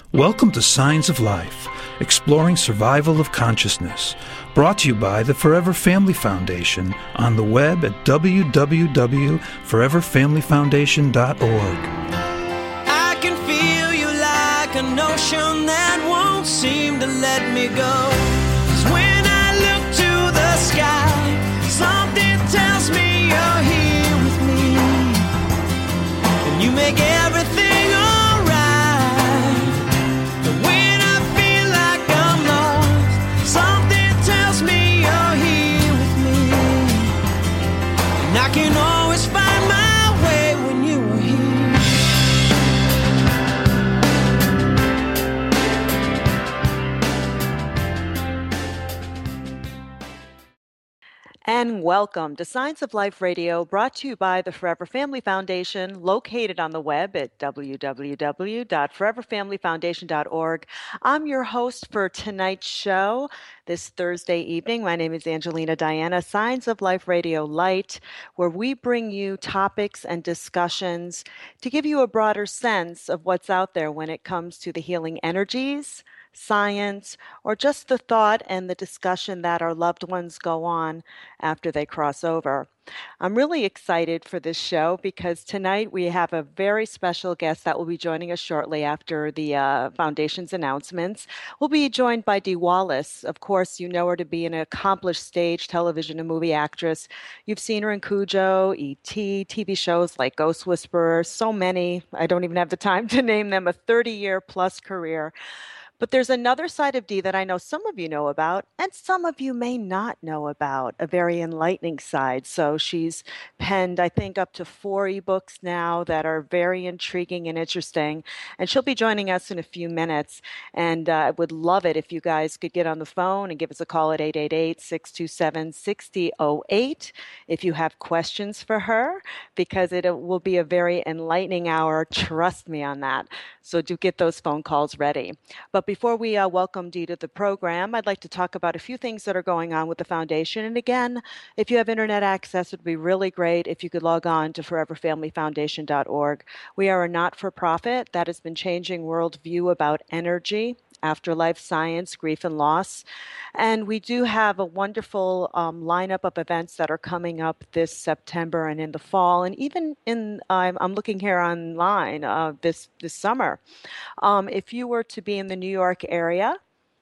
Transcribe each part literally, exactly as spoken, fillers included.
Welcome to Signs of Life, exploring survival of consciousness, brought to you by the Forever Family Foundation on the web at w w w dot forever family foundation dot org. I can feel you like an ocean that won't seem to let me go. 'Cause when I look to the sky, something tells me you're here with me, and you make everything I can always find my way when you are here. And welcome to Signs of Life Radio, brought to you by the Forever Family Foundation, located on the web at w w w dot forever family foundation dot org. I'm your host for tonight's show. This Thursday evening, my name is Angelina Diana, Signs of Life Radio Light, where we bring you topics and discussions to give you a broader sense of what's out there when it comes to the healing energies, science, or just the thought and the discussion that our loved ones go on after they cross over. I'm really excited for this show because tonight we have a very special guest that will be joining us shortly after the uh, Foundation's announcements. We'll be joined by Dee Wallace. Of course, you know her to be an accomplished stage, television, and movie actress. You've seen her in Cujo, E T, T V shows like Ghost Whisperer, so many. I don't even have the time to name them, a thirty-year plus career. But there's another side of Dee that I know some of you know about, and some of you may not know about, a very enlightening side. So she's penned, I think, up to four ebooks now that are very intriguing and interesting. And she'll be joining us in a few minutes. And uh, I would love it if you guys could get on the phone and give us a call at eight eight eight, six two seven, six zero zero eight if you have questions for her, because it will be a very enlightening hour. Trust me on that. So do get those phone calls ready. But before we uh, welcome Dee to the program, I'd like to talk about a few things that are going on with the Foundation. And again, if you have internet access, it would be really great if you could log on to forever family foundation dot org. We are a not-for-profit that has been changing worldview about energy, afterlife, science, grief, and loss. And we do have a wonderful um, lineup of events that are coming up this September and in the fall, and even in, I'm, I'm looking here online, uh, this, this summer. Um, if you were to be in the New York area,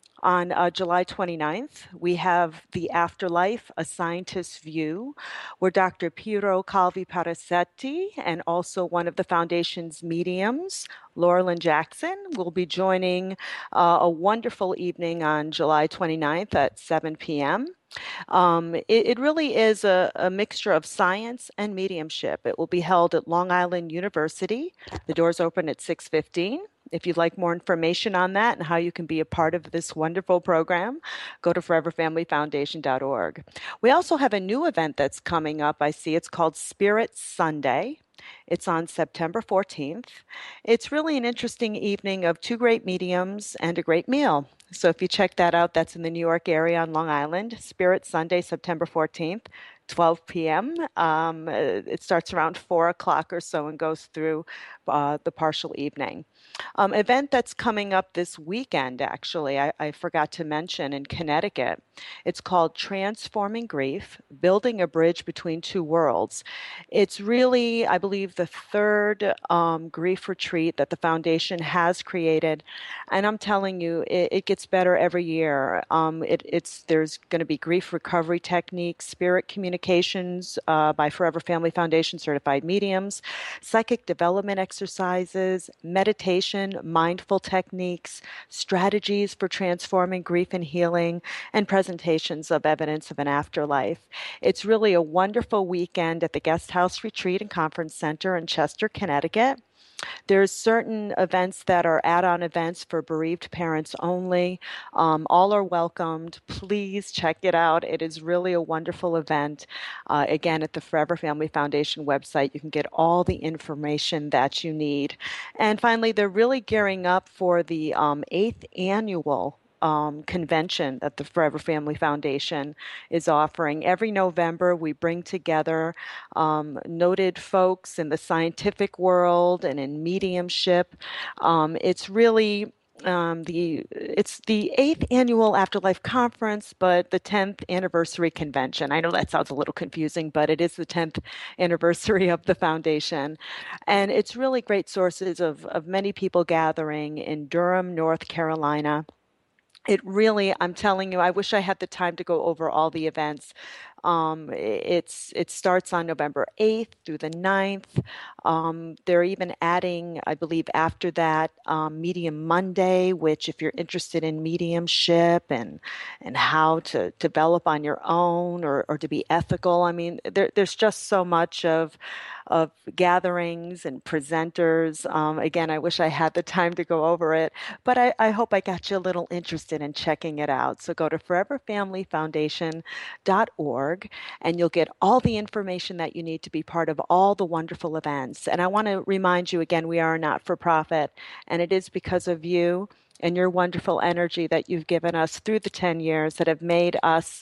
on uh, July twenty-ninth, we have The Afterlife, A Scientist's View, where Doctor Piero Calvi Parasetti and also one of the Foundation's mediums, Laurelyn Jackson, will be joining uh, a wonderful evening on July twenty-ninth at seven p.m. Um, it, it really is a, a mixture of science and mediumship. It will be held at Long Island University. The doors open at six fifteen. If you'd like more information on that and how you can be a part of this wonderful program, go to forever family foundation dot org. We also have a new event that's coming up. I see it's called Spirit Sunday. It's on September fourteenth. It's really an interesting evening of two great mediums and a great meal. So if you check that out, that's in the New York area on Long Island. Spirit Sunday, September fourteenth, twelve p.m. Um, it starts around four o'clock or so and goes through uh, the partial evening. Um, event that's coming up this weekend, actually, I, I forgot to mention, in Connecticut. It's called Transforming Grief, Building a Bridge Between Two Worlds. It's really, I believe, the third um, grief retreat that the Foundation has created. And I'm telling you, it, it gets better every year. Um, it, it's There's going to be grief recovery techniques, spirit communications uh, by Forever Family Foundation certified mediums, psychic development exercises, meditation, mindful techniques, strategies for transforming grief and healing, and presentations of evidence of an afterlife. It's really a wonderful weekend at the Guest House Retreat and Conference Center in Chester, Connecticut. There's certain events that are add-on events for bereaved parents only. Um, all are welcomed. Please check it out. It is really a wonderful event. Uh, again, at the Forever Family Foundation website, you can get all the information that you need. And finally, they're really gearing up for the um, eighth annual Um, convention that the Forever Family Foundation is offering. Every November, we bring together um, noted folks in the scientific world and in mediumship. Um, it's really um, the it's the eighth annual Afterlife Conference, but the tenth anniversary convention. I know that sounds a little confusing, but it is the tenth anniversary of the foundation. And it's really great sources of, of many people gathering in Durham, North Carolina. It really, I'm telling you, I wish I had the time to go over all the events. Um, it's it starts on November eighth through the ninth. Um, they're even adding, I believe, after that, um, Medium Monday, which if you're interested in mediumship and and how to develop on your own or, or to be ethical, I mean, there, there's just so much of of gatherings and presenters. Um, again, I wish I had the time to go over it, but I, I hope I got you a little interested in checking it out. So go to forever family foundation dot org and you'll get all the information that you need to be part of all the wonderful events. And I want to remind you again, we are a not for profit, and it is because of you and your wonderful energy that you've given us through the ten years that have made us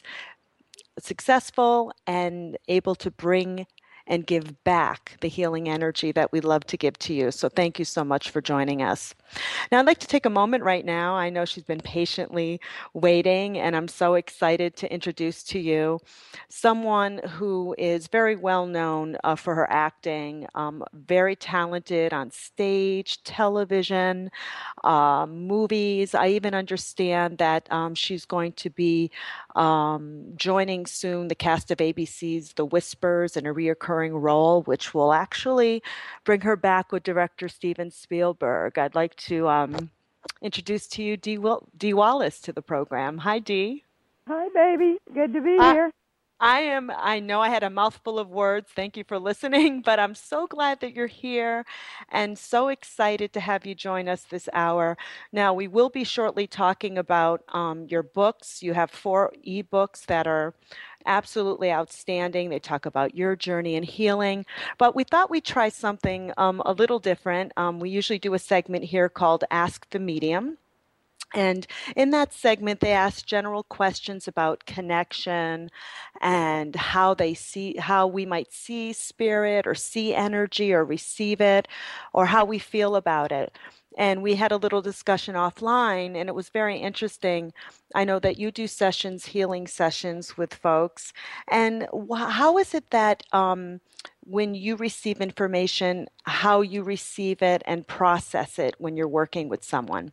successful and able to bring and give back the healing energy that we love to give to you. So thank you so much for joining us. Now, I'd like to take a moment right now. I know she's been patiently waiting, and I'm so excited to introduce to you someone who is very well known uh, for her acting, um, very talented on stage, television, uh, movies. I even understand that um, she's going to be um, joining soon the cast of A B C's The Whispers in a reoccurring role, which will actually bring her back with director Steven Spielberg. I'd like to um, introduce to you Dee, Will- Dee Wallace to the program. Hi, Dee. Hi, baby. Good to be Uh, here. I am, I know I had a mouthful of words. Thank you for listening, but I'm so glad that you're here and so excited to have you join us this hour. Now, we will be shortly talking about um, your books. You have four ebooks that are absolutely outstanding. They talk about your journey and healing, but we thought we'd try something um, a little different. Um, we usually do a segment here called Ask the Medium. And in that segment, they ask general questions about connection and how they see, how we might see spirit or see energy or receive it or how we feel about it. And we had a little discussion offline, and it was very interesting. I know that you do sessions, healing sessions with folks. And wh- how is it that um, when you receive information, how you receive it and process it when you're working with someone?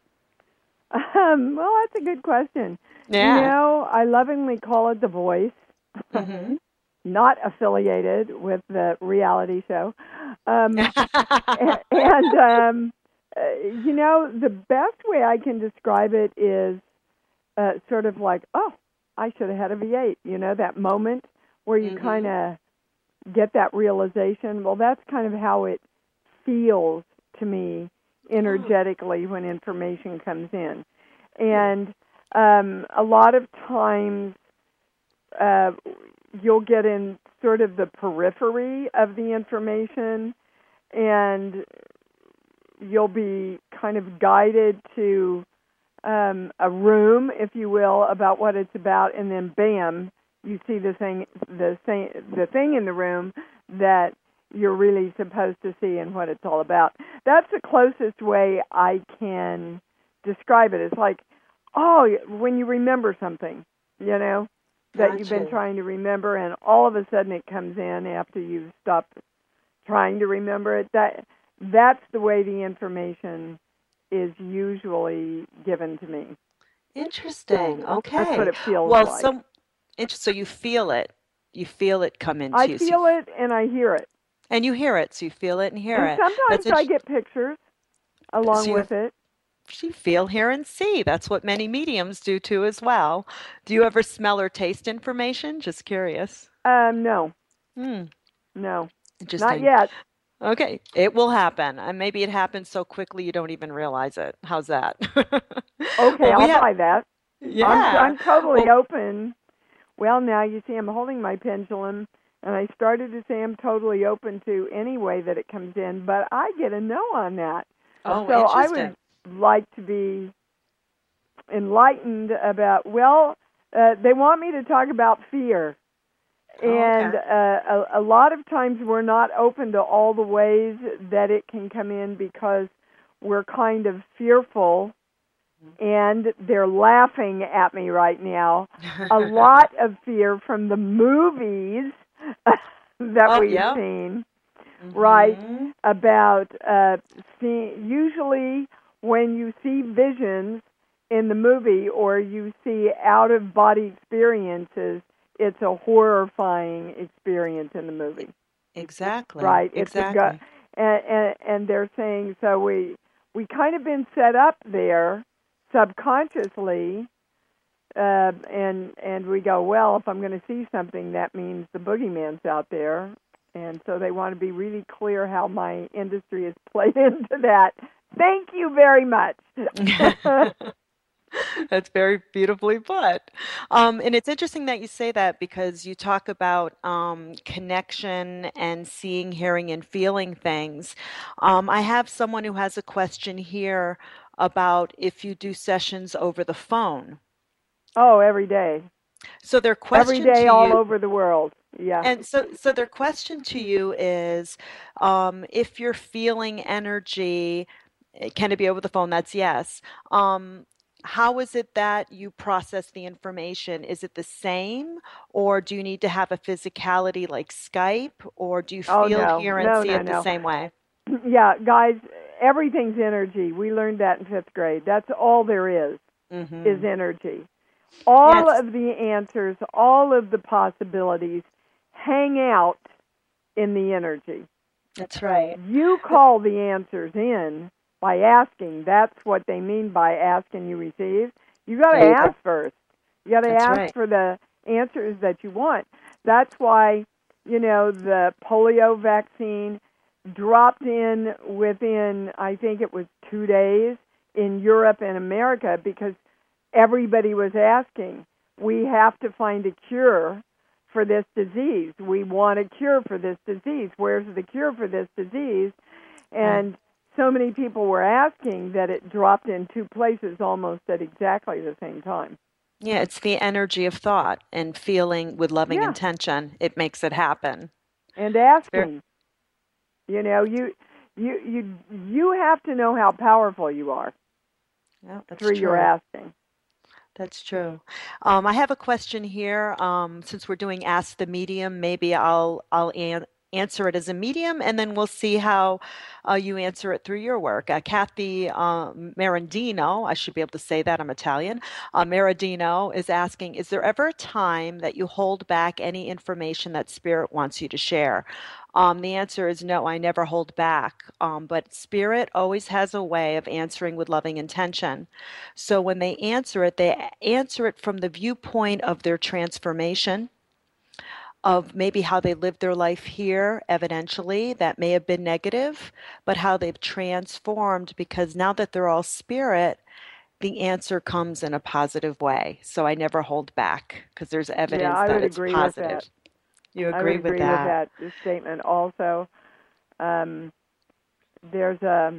Um, well, that's a good question. Yeah. You know, I lovingly call it The Voice, Mm-hmm. not affiliated with the reality show. Um, and, and um, uh, you know, the best way I can describe it is uh, sort of like, oh, I should have had a V eight, you know, that moment where you Mm-hmm. kind of get that realization. Well, that's kind of how it feels to me energetically when information comes in. And um, a lot of times uh, you'll get in sort of the periphery of the information, and you'll be kind of guided to um, a room, if you will, about what it's about, and then bam, you see the thing, the thing, the thing in the room that you're really supposed to see and what it's all about. That's the closest way I can describe it. It's like, oh, when you remember something, you know, that Gotcha. you've been trying to remember, and all of a sudden it comes in after you've stopped trying to remember it. That that's the way the information is usually given to me. Interesting. Okay. That's what it feels Well, like. so inter- so you feel it. You feel it come into I you. So feel you, it and I hear it. and you hear it. So you feel it and hear And it. sometimes That's I int- get pictures along so you, with it. you feel, hear, and see. That's what many mediums do too as well. Do you ever smell or taste information? Just curious. Um, no, Hmm. no, not Interesting. yet. Okay. It will happen. And maybe it happens so quickly you don't even realize it. How's that? Okay, Well, we I'll have, buy that. yeah. I'm I'm totally Well, open. Well, now you see, I'm holding my pendulum, and I started to say I'm totally open to any way that it comes in, but I get a no on that. oh, So I interesting. would like to be enlightened about. Well, uh, they want me to talk about fear. Oh, And okay. uh, a, a lot of times we're not open to all the ways that it can come in because were kind of fearful, and they're laughing at me right now. A lot of fear from the movies that Oh, we've yeah. seen, Mhm. right? About uh, see, usually when you see visions in the movie or you see out-of-body experiences, it's a horrifying experience in the movie. Exactly. Right. It's a gut, Exactly. and, and and they're saying so we we kind of been set up there subconsciously, uh, and and we go, well, if I'm going to see something, that means the boogeyman's out there, and so they want to be really clear how my industry is played into that. Thank you very much. That's very beautifully put. Um, and it's interesting that you say that because you talk about um, connection and seeing, hearing, and feeling things. Um, I have someone who has a question here about if you do sessions over the phone. Oh, every day, So their every question day, to all you, over the world. Yeah. and so so their question to you is, um, if you're feeling energy, eh, can it be over the phone? That's yes. Um, how is it that you process the information? Is it the same, or do you need to have a physicality like Skype, or do you Oh feel, no, hear, and no, see no, it the no. same way? Yeah, guys, everything's energy. We learned that in fifth grade. That's all there is, Mm-hmm. is energy. All Yes, of the answers, all of the possibilities hang out in the energy. that's right. You call the answers in by asking. That's what they mean by ask and you receive. You got to There you go. ask first. You got to That's ask right. for the answers that you want. That's why, you know, the polio vaccine dropped in within, I think it was two days in Europe and America because everybody was asking, we have to find a cure for this disease. We want a cure for this disease. Where's the cure for this disease? And so many people were asking that it dropped in two places almost at exactly the same time. Yeah, it's the energy of thought and feeling with loving Yeah, intention. It makes it happen. and It's very, asking. You know, you you you you have to know how powerful you are yeah, that's through your true. asking. That's true. Um, I have a question here. Um, since we're doing Ask the Medium, maybe I'll I'll an answer it as a medium, and then we'll see how uh, you answer it through your work. Uh, Kathy uh, Marandino, I should be able to say that. I'm Italian. Uh, Marandino is asking, is there ever a time that you hold back any information that Spirit wants you to share? Um, the answer is no, I never hold back. Um, but Spirit always has a way of answering with loving intention. So when they answer it, they answer it from the viewpoint of their transformation, of maybe how they lived their life here, evidentially, that may have been negative, but how they've transformed because now that they're all spirit, the answer comes in a positive way. So I never hold back because there's Yeah, evidence I that would it's agree with that. positive. You I would agree with agree with that? that statement also. Um, there's a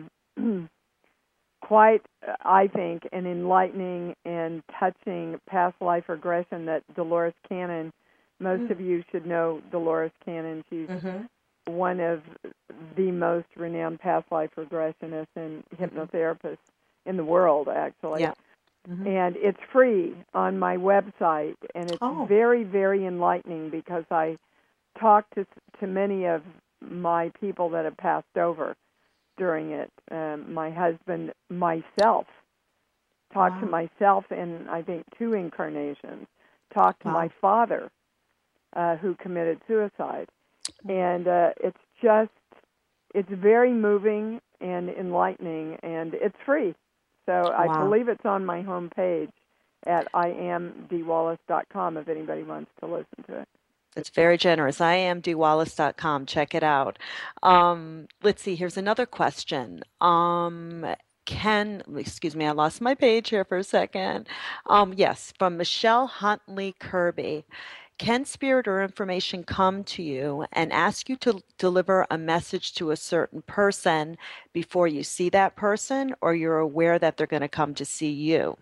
quite, I think, an enlightening and touching past life regression that Dolores Cannon, most of you should know Dolores Cannon. She's Mm-hmm. one of the most renowned past life regressionists and hypnotherapists in the world, actually. Yeah. Mm-hmm. And it's free on my website, and it's Oh. very, very enlightening because I talk to to many of my people that have passed over during it. Um, my husband, myself, talked to Wow. myself in, I think, two incarnations, talked to Wow. my father, uh, who committed suicide. And uh, it's just, it's very moving and enlightening, and it's free. So I Wow. believe it's on my homepage at I am d wallace dot com if anybody wants to listen to it. It's very generous. I am d wallace dot com. Check it out. Um, let's see. Here's another question. Um, can, excuse me, I lost my page here for a second. Um, yes, from Michelle Huntley Kirby. Can spirit or information come to you and ask you to deliver a message to a certain person before you see that person, or you're aware that they're going to come to see you?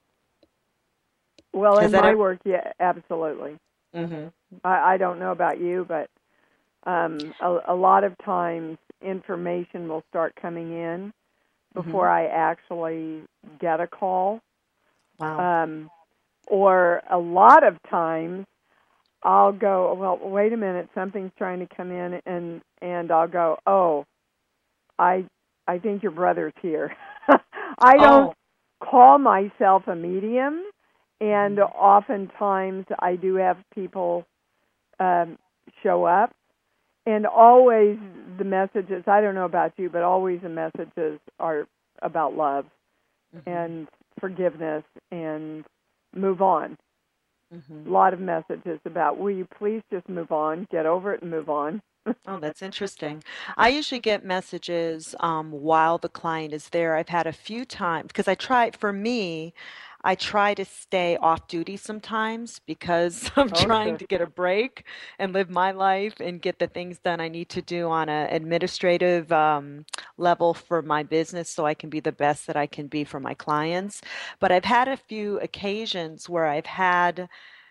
Well, Has in that my ever? work, yeah, absolutely. Mm-hmm. I, I don't know about you, but um, a, a lot of times information will start coming in before Mm-hmm. I actually get a call. Wow. Um, or a lot of times I'll go, well, wait a minute, something's trying to come in, and, and I'll go, oh, I I think your brother's here. I don't Oh. call myself a medium, and Mm-hmm. oftentimes I do have people um, show up, and always the messages, I don't know about you, but always the messages are about love Mm-hmm. and forgiveness and move on. Mm-hmm. A lot of messages about, will you please just move on, get over it and move on. Oh, that's interesting. I usually get messages um, while the client is there. I've had a few times because I try, for me, I try to stay off duty sometimes because I'm Oh, trying sure. to get a break and live my life and get the things done I need to do on an administrative um, level for my business so I can be the best that I can be for my clients. But I've had a few occasions where I've had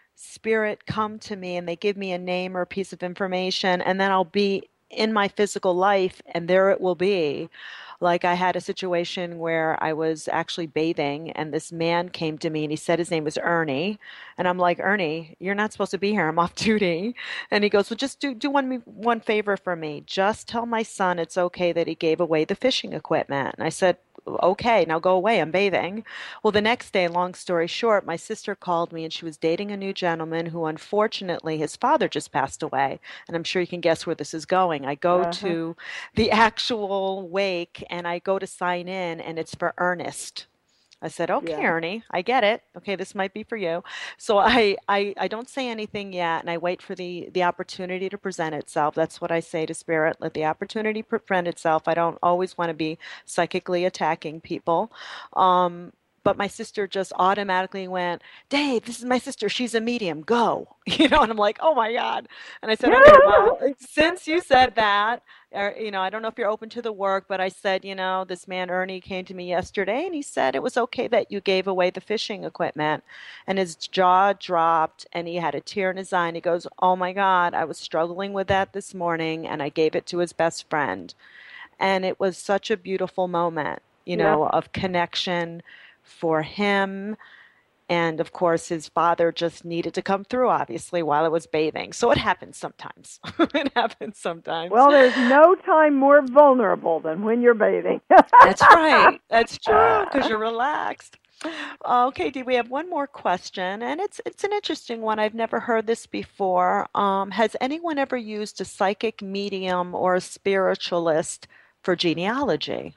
spirit come to me and they give me a name or a piece of information, and then I'll be in my physical life and there it will be. Like I had a situation where I was actually bathing and this man came to me and he said his name was Ernie. And I'm like, Ernie, you're not supposed to be here. I'm off duty. And he goes, well, just do, do one, one favor for me. Just tell my son it's okay that he gave away the fishing equipment. And I said, okay, now go away. I'm bathing. Well, the next day, long story short, my sister called me and she was dating a new gentleman who, unfortunately, his father just passed away. And I'm sure you can guess where this is going. I go Uh-huh. to the actual wake and I go to sign in, and it's for Ernest. I said, okay, Yeah. Ernie, I get it. Okay, this might be for you. So I, I, I don't say anything yet, and I wait for the, the opportunity to present itself. That's what I say to Spirit. Let the opportunity present itself. I don't always want to be psychically attacking people. Um, but my sister just automatically went, Dave, this is my sister. She's a medium. Go. You know, and I'm like, oh my God. And I said, okay, well, since you said that, or, you know, I don't know if you're open to the work, but I said, you know, this man Ernie came to me yesterday and he said it was okay that you gave away the fishing equipment. And his jaw dropped and he had a tear in his eye and he goes, oh my God, I was struggling with that this morning and I gave it to his best friend. And it was such a beautiful moment, you Yeah. know, of connection for him. And of course, his father just needed to come through, obviously, while I was bathing. So it happens sometimes. It happens sometimes. Well, there's no time more vulnerable than when you're bathing. That's right. That's true, because you're relaxed. Okay, Dee, we have one more question, and it's it's an interesting one. I've never heard this before. Um, has anyone ever used a psychic medium or a spiritualist for genealogy?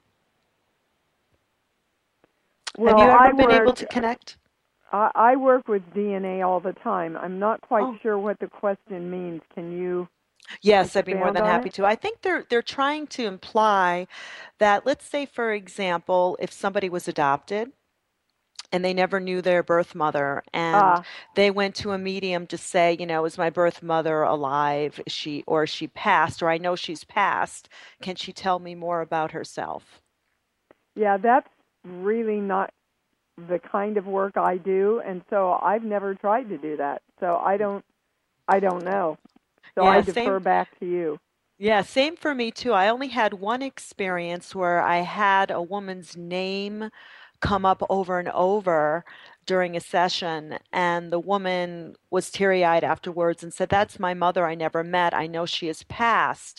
Well, Have you ever I been able work. to connect? I, I work with D N A all the time. I'm not quite Oh. sure what the question means. Can you Yes, I'd be more expand than on happy it? to. I think they're they're trying to imply that, let's say, for example, if somebody was adopted and they never knew their birth mother and Ah, they went to a medium to say, you know, is my birth mother alive? Is she or is she passed? Or I know she's passed. Can she tell me more about herself? yeah, that's really not the kind of work I do, and so I've never tried to do that. So I don't, I don't know. So I Yeah, defer same. back to you. Yeah, same for me too. I only had one experience where I had a woman's name come up over and over during a session, and the woman was teary-eyed afterwards and said, that's my mother I never met. I know she has passed.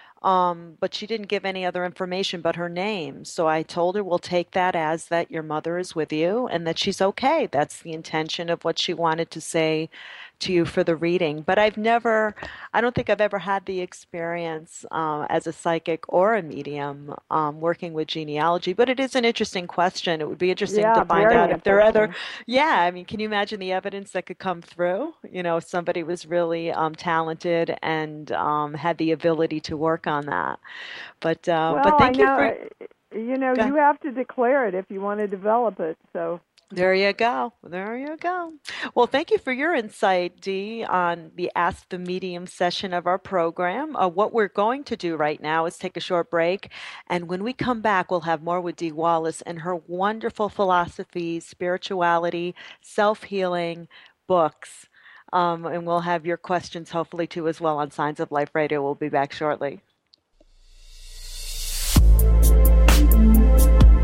Um, but she didn't give any other information but her name. So I told her, we'll take that as that your mother is with you and that she's okay. That's the intention of what she wanted to say to you for the reading. But I've never, I don't think I've ever had the experience uh, as a psychic or a medium um, working with genealogy. But it is an interesting question. It would be interesting to Yeah, find very out if there are other, interesting. yeah, I mean, can you imagine the evidence that could come through? You know, if somebody was really um, talented and um, had the ability to work on that. But uh, but Well, I thank you know, for, uh, you know, go you ahead. have to declare it if you want to develop it. So, There you go. There you go. Well, thank you for your insight, Dee, on the Ask the Medium session of our program. Uh, what we're going to do right now is take a short break. And when we come back, we'll have more with Dee Wallace and her wonderful philosophies, spirituality, self-healing books. Um, and we'll have your questions hopefully too as well on Signs of Life Radio. We'll be back shortly.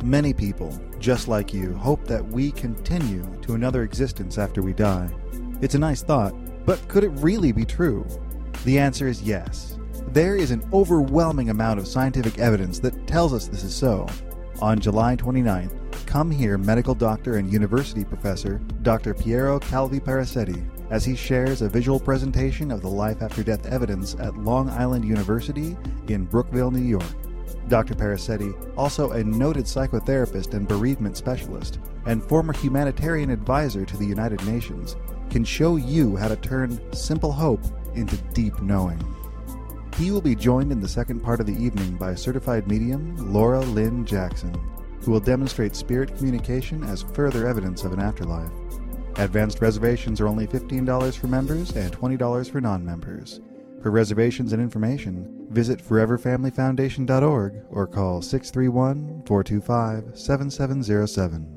Many people, just like you, hope that we continue to another existence after we die. It's a nice thought, but could it really be true? The answer is yes. There is an overwhelming amount of scientific evidence that tells us this is so. On July twenty-ninth, come hear medical doctor and university professor Doctor Piero Calvi Parasetti as he shares a visual presentation of the life-after-death evidence at Long Island University in Brookville, New York. Doctor Parasetti, also a noted psychotherapist and bereavement specialist, and former humanitarian advisor to the United Nations, can show you how to turn simple hope into deep knowing. He will be joined in the second part of the evening by certified medium Laura Lynn Jackson, who will demonstrate spirit communication as further evidence of an afterlife. Advanced reservations are only fifteen dollars for members and twenty dollars for non-members. For reservations and information, visit forever family foundation dot org or call six three one, four two five, seven seven zero seven.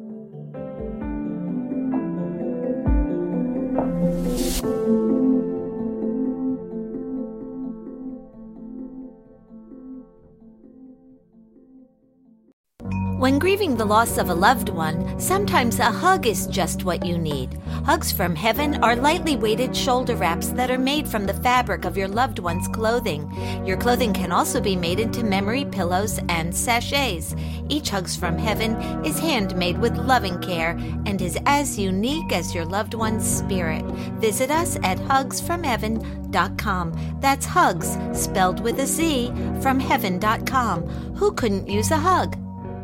When grieving the loss of a loved one, sometimes a hug is just what you need. Hugs from Heaven are lightly weighted shoulder wraps that are made from the fabric of your loved one's clothing. Your clothing can also be made into memory pillows and sachets. Each Hugs from Heaven is handmade with loving care and is as unique as your loved one's spirit. Visit us at hugs from heaven dot com. That's hugs, spelled with a Z, from heaven dot com. Who couldn't use a hug?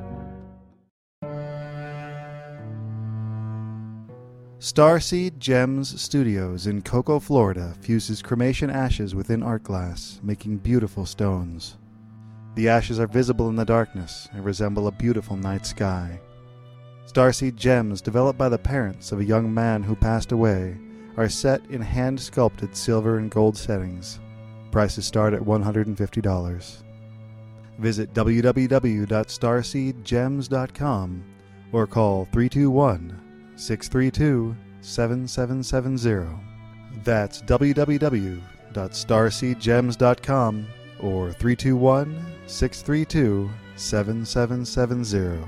Starseed Gems Studios in Cocoa, Florida fuses cremation ashes within art glass, making beautiful stones. The ashes are visible in the darkness and resemble a beautiful night sky. Starseed Gems, developed by the parents of a young man who passed away, are set in hand-sculpted silver and gold settings. Prices start at one hundred fifty dollars. Visit w w w dot starseed gems dot com or call three two one, six three two, seven seven seven zero. That's w w w dot starseed gems dot com or three two one, six three two, seven seven seven zero.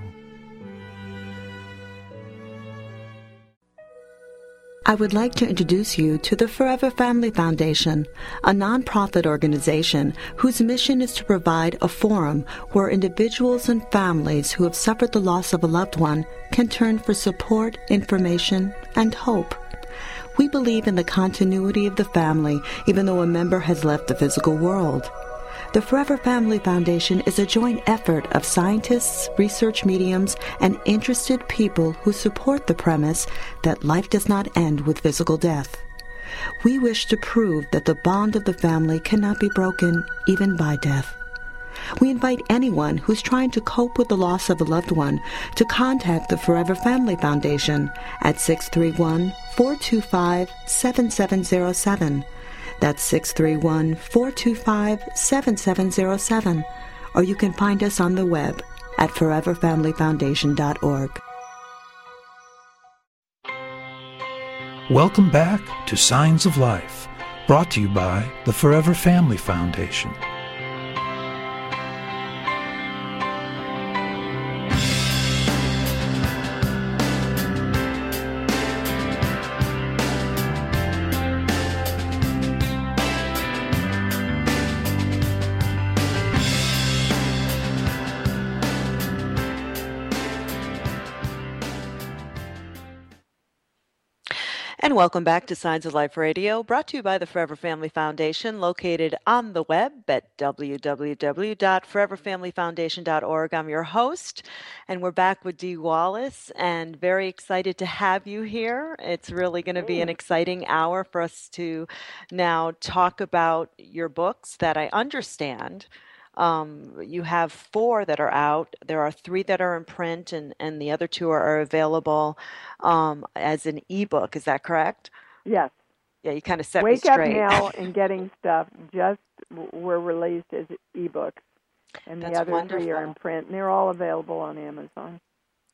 I would like to introduce you to the Forever Family Foundation, a nonprofit organization whose mission is to provide a forum where individuals and families who have suffered the loss of a loved one can turn for support, information, and hope. We believe in the continuity of the family even though a member has left the physical world. The Forever Family Foundation is a joint effort of scientists, research mediums, and interested people who support the premise that life does not end with physical death. We wish to prove that the bond of the family cannot be broken even by death. We invite anyone who's trying to cope with the loss of a loved one to contact the Forever Family Foundation at six three one, four two five, seven seven zero seven. That's six three one, four two five, seven seven zero seven. Or you can find us on the web at forever family foundation dot org. Welcome back to Signs of Life, brought to you by the Forever Family Foundation. And welcome back to Signs of Life Radio, brought to you by the Forever Family Foundation, located on the web at w w w dot forever family foundation dot org. I'm your host, and we're back with Dee Wallace, and very excited to have you here. It's really going to be an exciting hour for us to now talk about your books that I understand. Um, you have four that are out. There are three that are in print, and, and the other two are, are available um, as an ebook. Is that correct? Yes. Yeah, you kind of set Wake me straight. Up Now and Getting Stuff just were released as ebooks, and That's the other wonderful. three are in print, and they're all available on Amazon.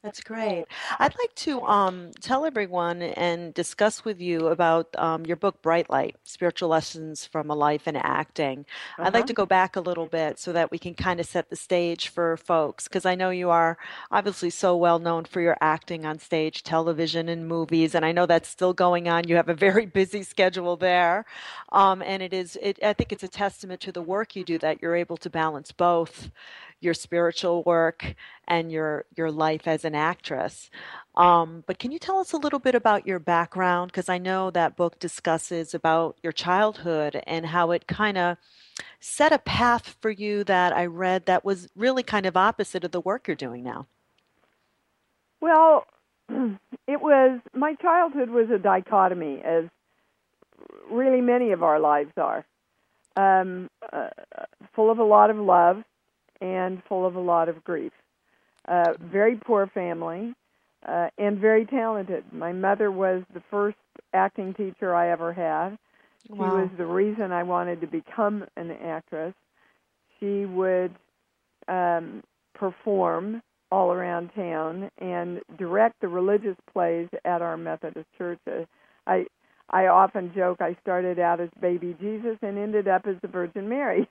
That's great. I'd like to um, tell everyone and discuss with you about um, your book, Bright Light, Spiritual Lessons from a Life in Acting. I'd like Uh-huh. to go back a little bit so that we can kind of set the stage for folks, because I know you are obviously so well known for your acting on stage, television, and movies, and I know that's still going on. You have a very busy schedule there, um, and it is. It, I think it's a testament to the work you do that you're able to balance both your spiritual work and your your life as an actress. Um, but can you tell us a little bit about your background? Because I know that book discusses about your childhood and how it kind of set a path for you that I read that was really kind of opposite of the work you're doing now. Well, it was, my childhood was a dichotomy, as really many of our lives are, um, uh, full of a lot of love and full of a lot of grief. Uh, very poor family, uh, and very talented. My mother was the first acting teacher I ever had. She Wow. was the reason I wanted to become an actress. She would um, perform all around town and direct the religious plays at our Methodist church. Uh, I I often joke I started out as baby Jesus and ended up as the Virgin Mary.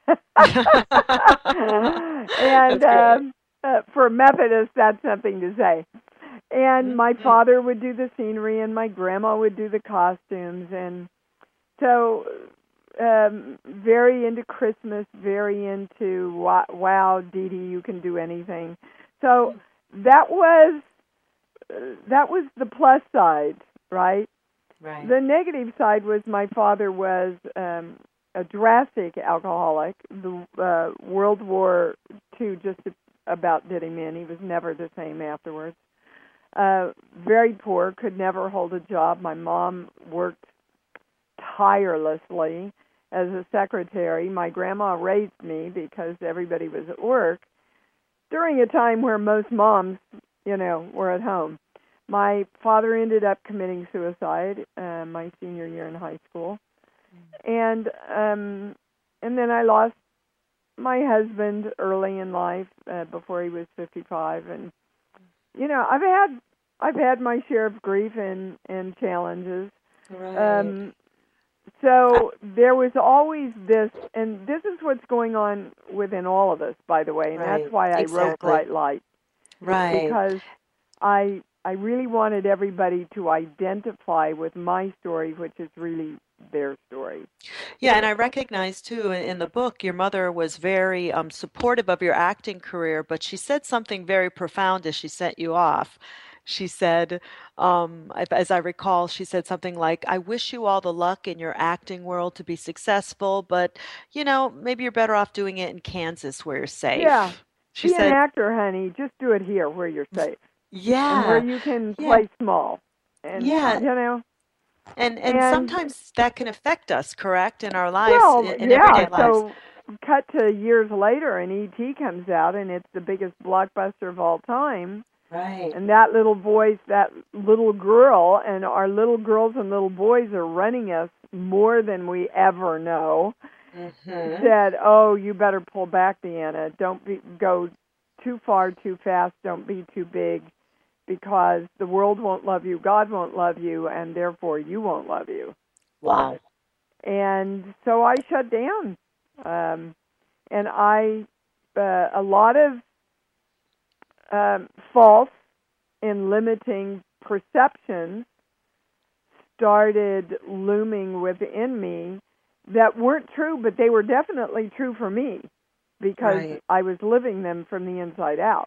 And um, uh, for Methodists, that's something to say. And Mm-hmm. my father would do the scenery, and my grandma would do the costumes. And so um, very into Christmas, very into, wow, wow, Dee Dee, you can do anything. So that was uh, that was the plus side, right? Right. The negative side was my father was um, a drastic alcoholic. The uh, World War Two just about did him in. He was never the same afterwards. Uh, very poor, could never hold a job. My mom worked tirelessly as a secretary. My grandma raised me because everybody was at work during a time where most moms, you know, were at home. My father ended up committing suicide uh, my senior year in high school, and um, and then I lost my husband early in life uh, before he was fifty-five, and you know I've had I've had my share of grief and and challenges. Right. Um, so there was always this, and this is what's going on within all of us, by the way, and Right. that's why I Exactly. wrote Bright Light, Right. because I I really wanted everybody to identify with my story, which is really their story. Yeah, and I recognize too in in the book, your mother was very um, supportive of your acting career, but she said something very profound as she sent you off. She said, um, if- as I recall, she said something like, I wish you all the luck in your acting world to be successful, but, you know, maybe you're better off doing it in Kansas where you're Yeah, safe. She be an said, actor, honey. Just do it here where you're safe and where yeah, you can yeah, play small. And, yeah. you know, And and and, sometimes that can affect us, correct, in our lives, well, in, in everyday yeah, lives. so cut to years later and E T comes out and it's the biggest blockbuster of all time. Right. And that little voice, that little girl, and our little girls and little boys are running us more than we ever know, Mm-hmm. said, oh, you better pull back, Deanna. Don't be, go too far too fast. Don't be too big, because the world won't love you, God won't love you, and therefore you won't love you. Wow. And so I shut down. Um, and I, uh, a lot of um, false and limiting perceptions started looming within me that weren't true, but they were definitely true for me because Right. I was living them from the inside out.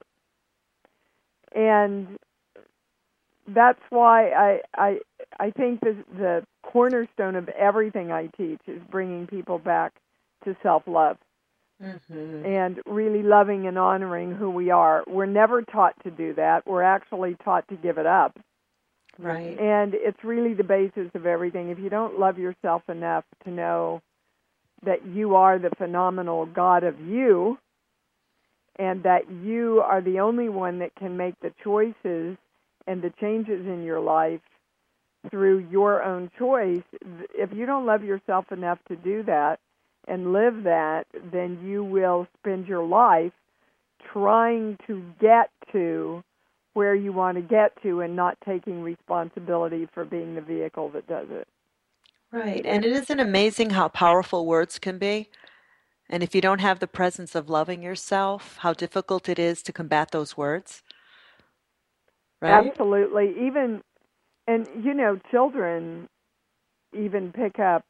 And that's why I I I think the the cornerstone of everything I teach is bringing people back to self-love Mm-hmm. and really loving and honoring who we are. We're never taught to do that. We're actually taught to give it up. Right. And it's really the basis of everything. If you don't love yourself enough to know that you are the phenomenal God of you, and that you are the only one that can make the choices and the changes in your life through your own choice, if you don't love yourself enough to do that and live that, then you will spend your life trying to get to where you want to get to and not taking responsibility for being the vehicle that does it. Right. And it isn't amazing how powerful words can be? And if you don't have the presence of loving yourself, how difficult it is to combat those words? Right? Absolutely. Even, and you know, children even pick up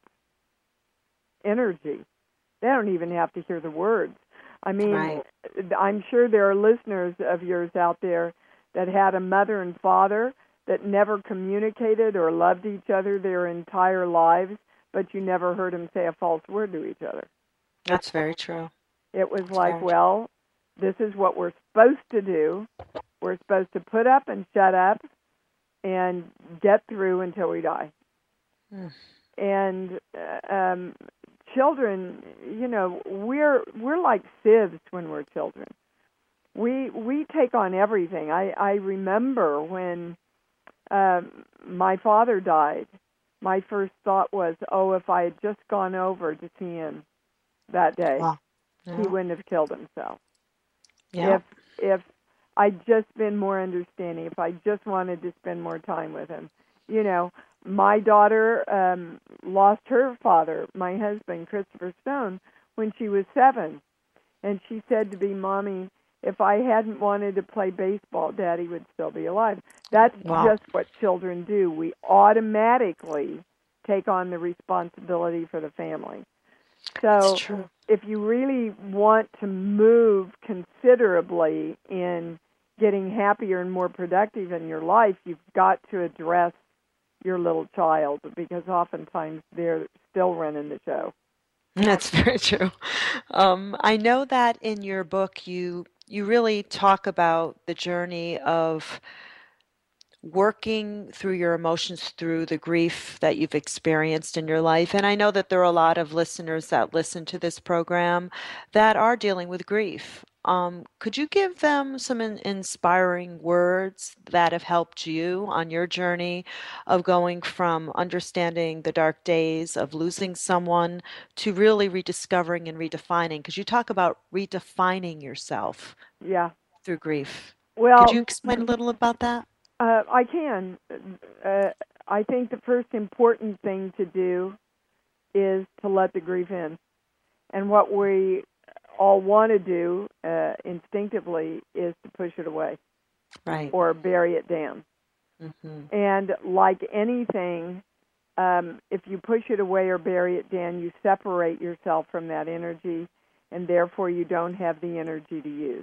energy. They don't even have to hear the words. I mean, Right. I'm sure there are listeners of yours out there that had a mother and father that never communicated or loved each other their entire lives, but you never heard them say a false word to each other. That's very true. It was That's like, very well, this is what we're supposed to do. We're supposed to put up and shut up and get through until we die. Mm. And uh, um, children, you know, we're we're like sieves when we're children. We we take on everything. I, I remember when um, my father died, my first thought was, oh, if I had just gone over to see him that day, Wow. Yeah. he wouldn't have killed himself. Yeah. If if I'd just been more understanding, if I just wanted to spend more time with him. You know, my daughter um, lost her father, my husband, Christopher Stone, when she was seven. And she said to me, Mommy, if I hadn't wanted to play baseball, Daddy would still be alive. That's Wow. just what children do. We automatically take on the responsibility for the family. So It's true. if you really want to move considerably in getting happier and more productive in your life, you've got to address your little child, because oftentimes they're still running the show. That's very true. Um, I know that in your book you you really talk about the journey of working through your emotions through the grief that you've experienced in your life. And I know that there are a lot of listeners that listen to this program that are dealing with grief. Um, could you give them some in- inspiring words that have helped you on your journey of going from understanding the dark days of losing someone to really rediscovering and redefining? Because you talk about redefining yourself Yeah. through grief. Well, Could you explain a little about that? Uh, I can. Uh, I think the first important thing to do is to let the grief in. And what we all want to do uh, instinctively is to push it away. Right. Or bury it down. Mm-hmm. And like anything, um, if you push it away or bury it down, you separate yourself from that energy, and therefore you don't have the energy to use.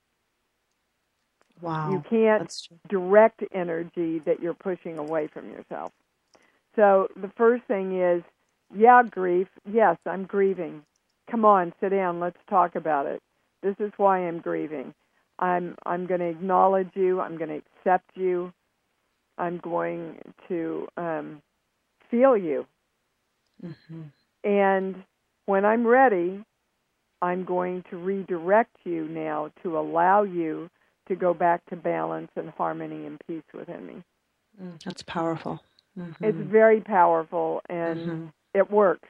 Wow. You can't direct energy that you're pushing away from yourself. So the first thing is, yeah, grief. Yes, I'm grieving. Come on, sit down. Let's talk about it. This is why I'm grieving. I'm I'm going to acknowledge you. I'm going to accept you. I'm going to um, feel you. Mm-hmm. And when I'm ready, I'm going to redirect you now to allow you to go back to balance and harmony and peace within me. Mm, that's powerful. Mm-hmm. It's very powerful, and mm-hmm. it works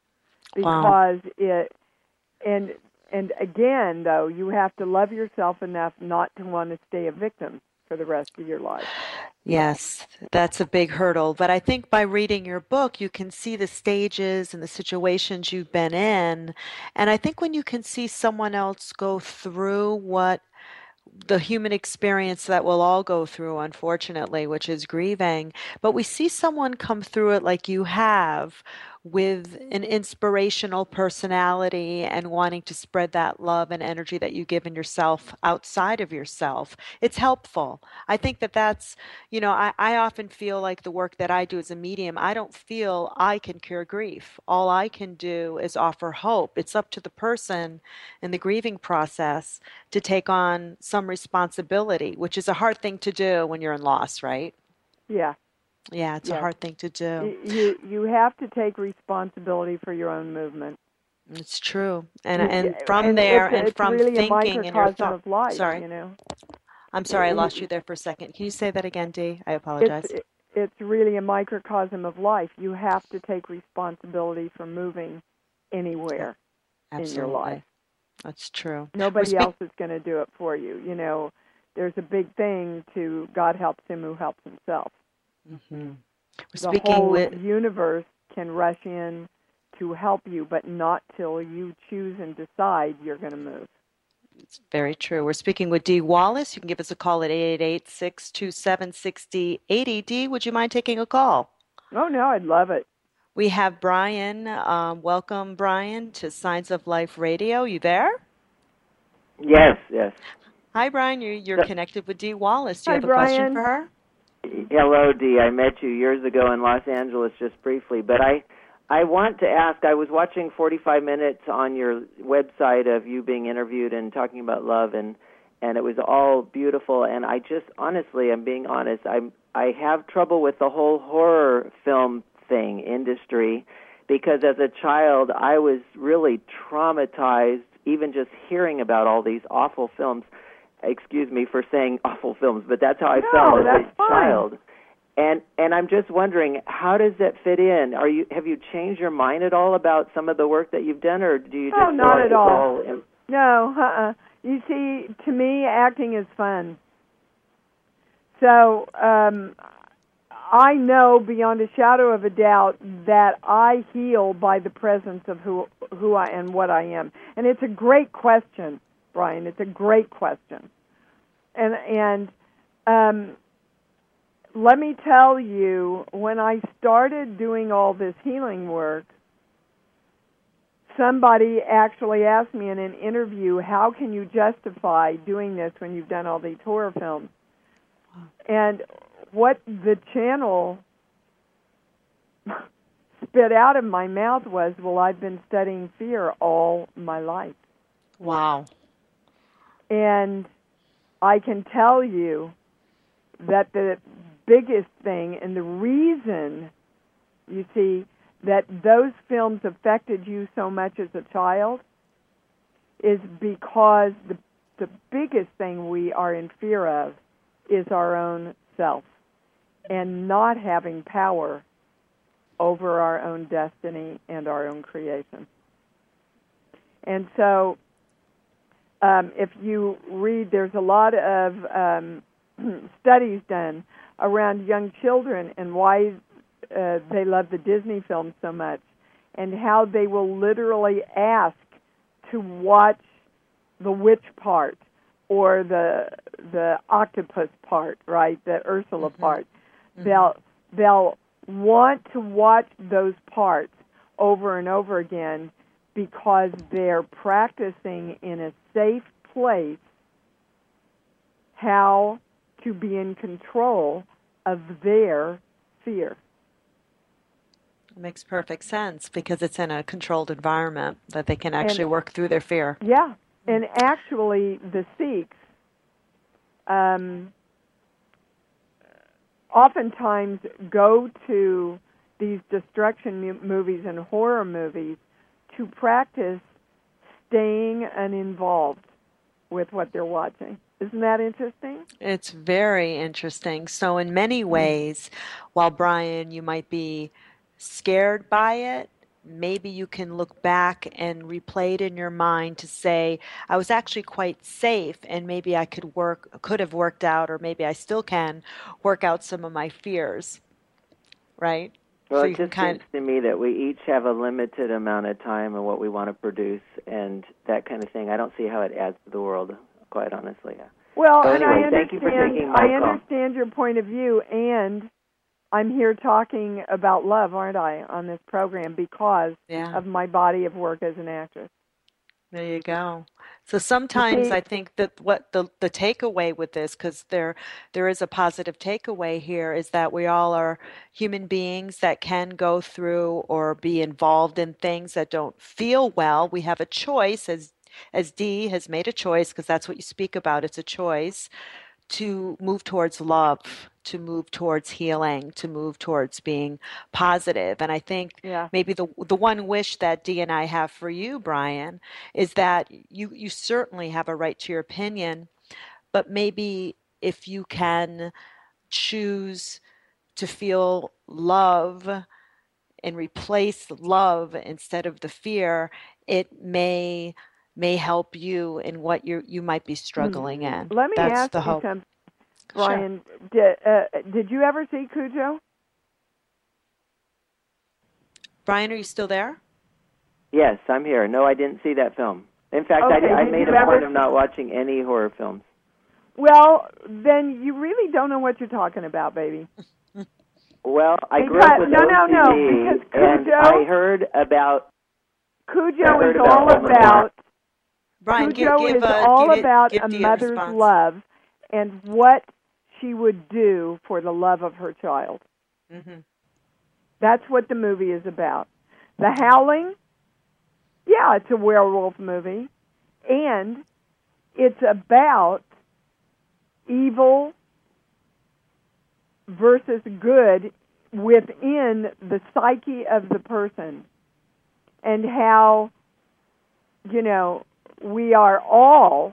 because wow. it, and and again, though, you have to love yourself enough not to want to stay a victim for the rest of your life. Yes, that's a big hurdle. But I think by reading your book, you can see the stages and the situations you've been in. And I think when you can see someone else go through what the human experience that we'll all go through, unfortunately, which is grieving, but we see someone come through it like you have, with an inspirational personality and wanting to spread that love and energy that you give in yourself outside of yourself. It's helpful. I think that that's, you know, I, I often feel like the work that I do as a medium, I don't feel I can cure grief. All I can do is offer hope. It's up to the person in the grieving process to take on some responsibility, which is a hard thing to do when you're in loss, right? Yeah. Yeah, it's yes. a hard thing to do. You you have to take responsibility for your own movement. It's true, and you, and from and there, it's, and it's from really thinking in your thoughts. Of life, sorry, you know. I'm sorry, I lost you there for a second. Can you say that again, Dee? I apologize. It's, it's really a microcosm of life. You have to take responsibility for moving anywhere Absolutely. in your life. That's true. Nobody speak- else is going to do it for you. You know, there's a big thing to God helps him who helps himself. Mm-hmm. We're the speaking whole with universe can rush in to help you, but not till you choose and decide you're going to move. It's very true. We're speaking with Dee Wallace. You can give us a call at eight eight eight, six two seven, six zero eight zero. Dee, would you mind taking a call? Oh, no, I'd love it. We have Brian. Um, welcome, Brian, to Signs of Life Radio. You there? Yes, yes. Hi, Brian. You're, you're So, connected with Dee Wallace. Do you Hi, have a Brian. question for her? hello, Dee. I met you years ago in Los Angeles just briefly, but I I want to ask, I was watching forty-five minutes on your website of you being interviewed and talking about love, and, and it was all beautiful, and I just, honestly, I'm being honest, I'm, I have trouble with the whole horror film thing, industry, because as a child, I was really traumatized, even just hearing about all these awful films. Excuse me for saying awful films, but that's how I No, felt as that's a fine. child. And and I'm just wondering, how does that fit in? Are you have you changed your mind at all about some of the work that you've done, or do you just Oh, feel not like at it's all. all in- No, uh-uh. You see, to me, acting is fun. So um, I know beyond a shadow of a doubt that I heal by the presence of who who I and what I am. And it's a great question, Brian. It's a great question. And and um, let me tell you, when I started doing all this healing work, somebody actually asked me in an interview, how can you justify doing this when you've done all these horror films? And what the channel spit out of my mouth was, well, I've been studying fear all my life. Wow. And I can tell you that the biggest thing and the reason, you see, that those films affected you so much as a child is because the the biggest thing we are in fear of is our own self and not having power over our own destiny and our own creation. And so um, if you read, there's a lot of um, studies done around young children and why uh, they love the Disney films so much, and how they will literally ask to watch the witch part or the the octopus part, right? The Ursula Mm-hmm. part. Mm-hmm. They'll they'll want to watch those parts over and over again because they're practicing in a safe place how to be in control of their fear. It makes perfect sense because it's in a controlled environment that they can actually And- work through their fear. Yeah, and actually the Sikhs um, oftentimes go to these destruction mu- movies and horror movies to practice staying uninvolved with what they're watching. Isn't that interesting? It's very interesting. So in many ways, while Brian, you might be scared by it, maybe you can look back and replay it in your mind to say, I was actually quite safe and maybe I could work, could have worked out, or maybe I still can work out some of my fears, right? Well, So it you can just kind seems to me that we each have a limited amount of time and what we want to produce and that kind of thing. I don't see how it adds to the world, quite honestly. Well, So and anyway, I understand, thank you for taking my I call. understand your point of view, and I'm here talking about love, aren't I, on this program because Yeah. of my body of work as an actress. There you go. So sometimes see- I think that what the the takeaway with this, because there there is a positive takeaway here, is that we all are human beings that can go through or be involved in things that don't feel well. We have a choice, as as Dee has made a choice, because that's what you speak about. It's a choice to move towards love, to move towards healing, to move towards being positive. And I think Yeah. maybe the the one wish that Dee and I have for you, Brian, is that you you certainly have a right to your opinion, but maybe if you can choose to feel love and replace love instead of the fear, it may may help you in what you you might be struggling in. Let me That's ask the you hope. something, Brian. Did, uh, did you ever see Cujo? Brian, are you still there? Yes, I'm here. No, I didn't see that film. In fact, Okay, I, I did made you a ever point of see- not watching any horror films. Well, then you really don't know what you're talking about, baby. Well, I grew Because- up with no, no, O C D, no, because and Cujo- I heard about Cujo I heard is about all Home Alone. about Brian, Cujo give, give, is uh, all give it- about give a the mother's response. love and what she would do for the love of her child. Mm-hmm. That's what the movie is about. The Howling, yeah, it's a werewolf movie, and it's about evil versus good within the psyche of the person, and how, you know, we are all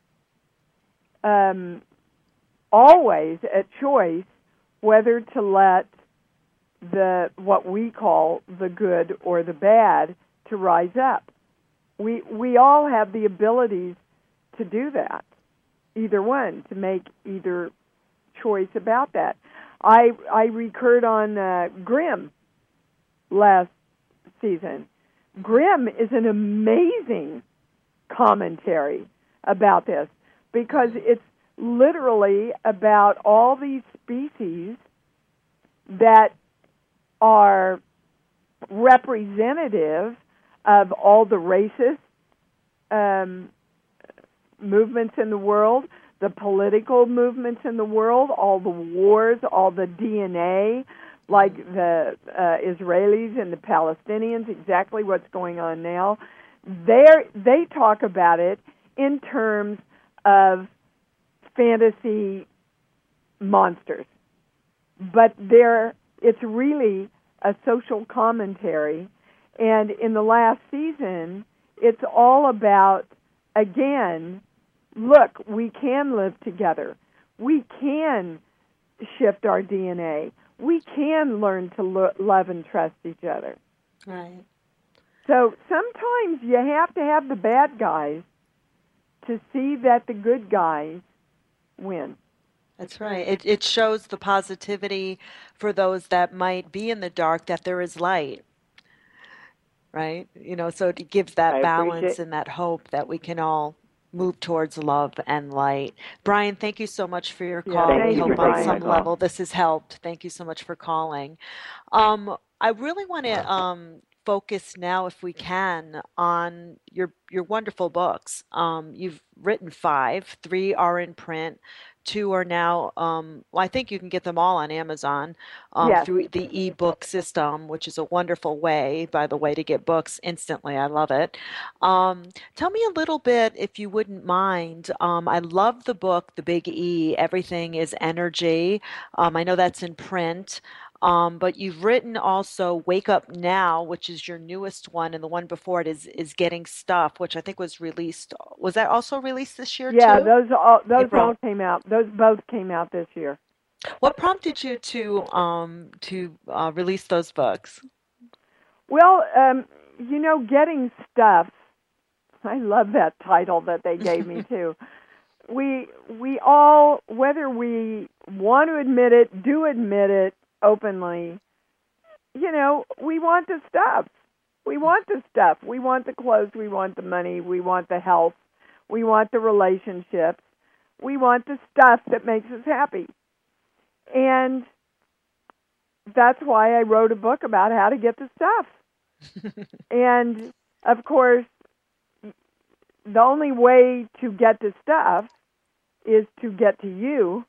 um, always at choice whether to let the what we call the good or the bad to rise up. We we all have the abilities to do that, either one, to make either choice about that. I I recurred on uh, Grimm last season. Grimm is an amazing commentary about this because it's literally about all these species that are representative of all the racist um, movements in the world, the political movements in the world, all the wars, all the D N A, like the uh, Israelis and the Palestinians, exactly what's going on now. They're, they talk about it in terms of fantasy monsters, but they're, it's really a social commentary. And in the last season, it's all about, again, look, we can live together. We can shift our D N A. We can learn to lo- love and trust each other. Right. So sometimes you have to have the bad guys to see that the good guys win. That's right. It it shows the positivity for those that might be in the dark, that there is light. Right? You know, so it gives that I balance appreciate- and that hope that we can all move towards love and light. Brian, thank you so much for your Yeah, call. thank We you hope for on taking my some call. level this has helped. Thank you so much for calling. Um, I really want to um, focus now, if we can, on your your wonderful books. Um, you've written five. Three are in print. Two are now, um, well, I think you can get them all on Amazon um, Yes. through the ebook system, which is a wonderful way, by the way, to get books instantly. I love it. Um, tell me a little bit, if you wouldn't mind. Um, I love the book, The Big E, Everything is Energy. Um, I know that's in print. Um, but you've written also Wake Up Now, which is your newest one, and the one before it is is Getting Stuff, which I think was released. Was that also released this year Yeah, too? those all those April. all came out. Those both came out this year. What prompted you to um, to uh, release those books? Well, um, you know, Getting Stuff. I love that title that they gave me too. We we all, whether we want to admit it, do admit it openly, you know, we want the stuff. We want the stuff. We want the clothes. We want the money. We want the health. We want the relationships. We want the stuff that makes us happy. And that's why I wrote a book about how to get the stuff. And, of course, the only way to get the stuff is to get to you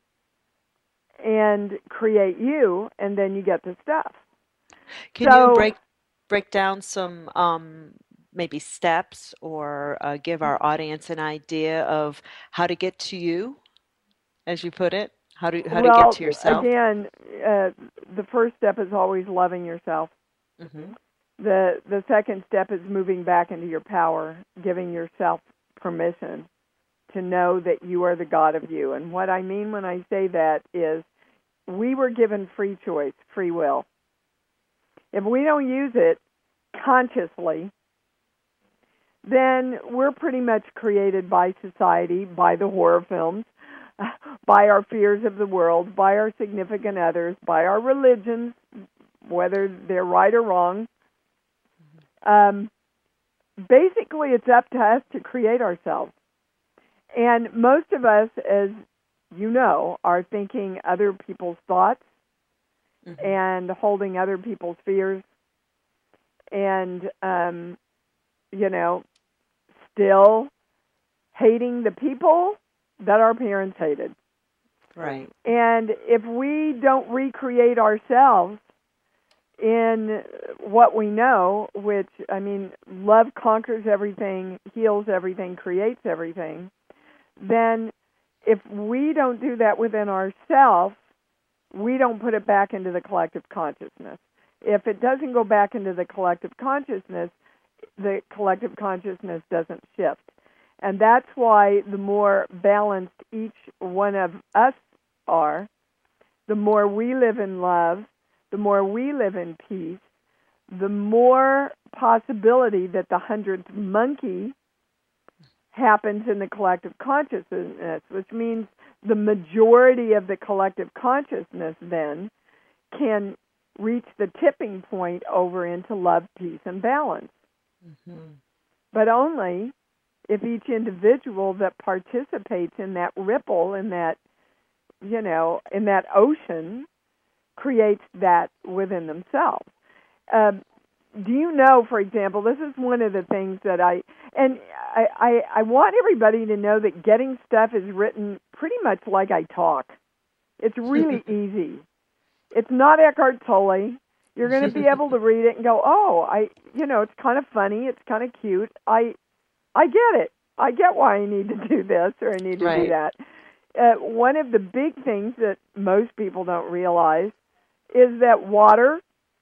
and create you, and then you get the stuff. Can So- you break break down some um, maybe steps, or uh, give our audience an idea of how to get to you, as you put it? How to how well, to get to yourself? again, uh, the first step is always loving yourself. Mm-hmm. The the second step is moving back into your power, giving yourself permission to know that you are the God of you. And what I mean when I say that is we were given free choice, free will. If we don't use it consciously, then we're pretty much created by society, by the horror films, by our fears of the world, by our significant others, by our religions, whether they're right or wrong. Um, basically, it's up to us to create ourselves. And most of us, as you know, are thinking other people's thoughts mm-hmm. and holding other people's fears and, um, you know, still hating the people that our parents hated. Right. And if we don't recreate ourselves in what we know, which, I mean, love conquers everything, heals everything, creates everything, then if we don't do that within ourselves, we don't put it back into the collective consciousness. If it doesn't go back into the collective consciousness, the collective consciousness doesn't shift. And that's why the more balanced each one of us are, the more we live in love, the more we live in peace, the more possibility that the hundredth monkey happens in the collective consciousness, which means the majority of the collective consciousness then can reach the tipping point over into love, peace, and balance. Mm-hmm. But only if each individual that participates in that ripple, in that, you know, in that ocean, creates that within themselves. Uh, do you know, for example, this is one of the things that I, and I, I, I want everybody to know that Getting Stuff is written pretty much like I talk. It's really easy. It's not Eckhart Tolle. You're going to be able to read it and go, oh, I, you know, it's kind of funny. It's kind of cute. I, I get it. I get why I need to do this or I need to right. do that. Uh, one of the big things that most people don't realize is that water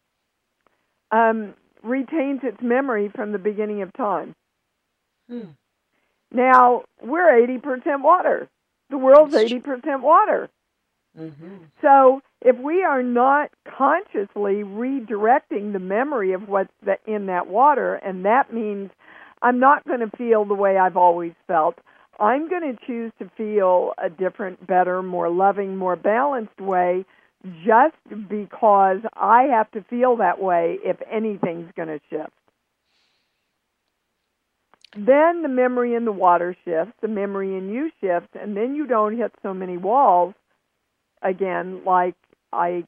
um, retains its memory from the beginning of time. Hmm. Now, we're eighty percent water. The world's eighty percent water. Mm-hmm. So if we are not consciously redirecting the memory of what's in that water, and that means I'm not going to feel the way I've always felt, I'm going to choose to feel a different, better, more loving, more balanced way just because I have to feel that way if anything's going to shift. Then the memory in the water shifts, the memory in you shifts, and then you don't hit so many walls again like I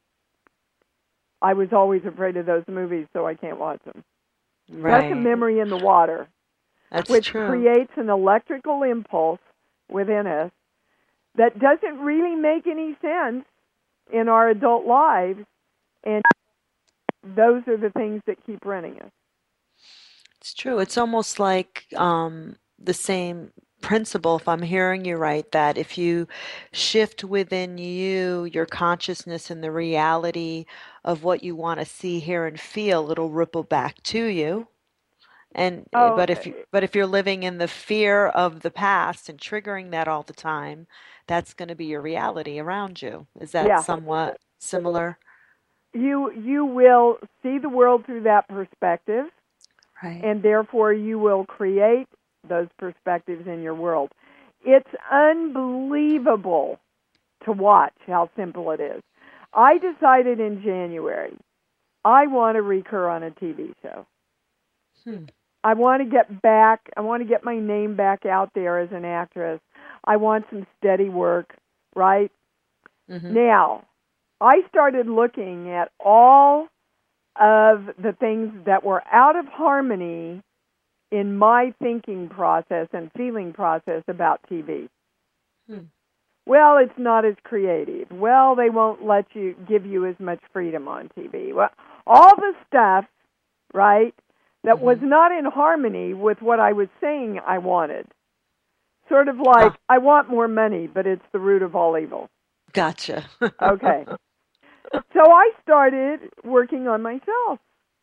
I was always afraid of those movies, so I can't watch them. Right. That's a memory in the water. That's which true. creates an electrical impulse within us that doesn't really make any sense in our adult lives, and those are the things that keep running us. It's true. It's almost like um, the same principle, if I'm hearing you right, that if you shift within you your consciousness and the reality of what you want to see, hear, and feel, it'll ripple back to you. And oh, but if you, but if you're living in the fear of the past and triggering that all the time, that's going to be your reality around you. Is that yeah. somewhat similar? You you will see the world through that perspective, right? And therefore you will create those perspectives in your world. It's unbelievable to watch how simple it is. I decided in January I want to recur on a T V show. Hmm. I want to get back, I want to get my name back out there as an actress. I want some steady work, right? Mm-hmm. Now, I started looking at all of the things that were out of harmony in my thinking process and feeling process about T V. Hmm. Well, it's not as creative. Well, they won't let you, give you as much freedom on T V. Well, all the stuff, right, that mm-hmm. was not in harmony with what I was saying I wanted. Sort of like, ah. I want more money, but it's the root of all evil. Gotcha. Okay. So I started working on myself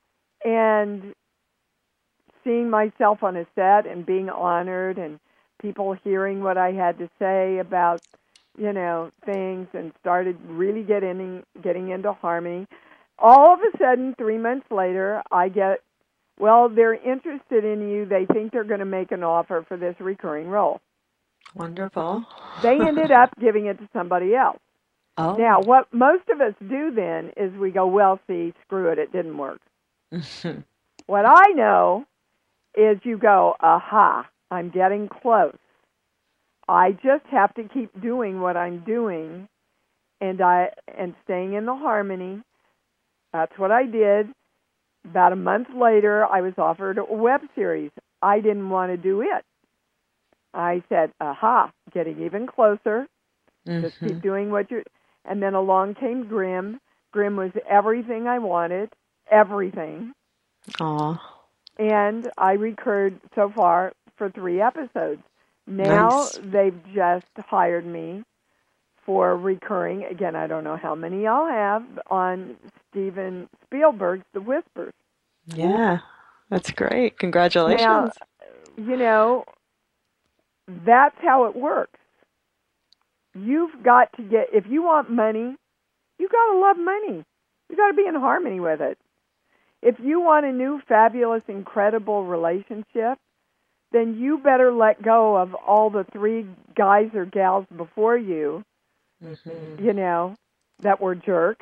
and seeing myself on a set and being honored and people hearing what I had to say about, you know, things, and started really getting getting into harmony. All of a sudden, three months later, I get Well, they're interested in you. They think they're going to make an offer for this recurring role. Wonderful. They ended up giving it to somebody else. Oh. Now, what most of us do then is we go, well, see, screw it, it didn't work. What I know is you go, aha, I'm getting close. I just have to keep doing what I'm doing and I and staying in the harmony. That's what I did. About a month later, I was offered a web series. I didn't want to do it. I said, aha, getting even closer. Mm-hmm. Just keep doing what you're... And then along came Grimm. Grimm was everything I wanted, everything. Aww. And I recurred so far for three episodes. Now nice. They've just hired me for recurring, again, I don't know how many I'll have, on Steven Spielberg's The Whispers. Yeah, that's great. Congratulations. Now, you know, that's how it works. You've got to get, if you want money, you got to love money. You got to be in harmony with it. If you want a new, fabulous, incredible relationship, then you better let go of all the three guys or gals before you, mm-hmm. you know, that were jerks,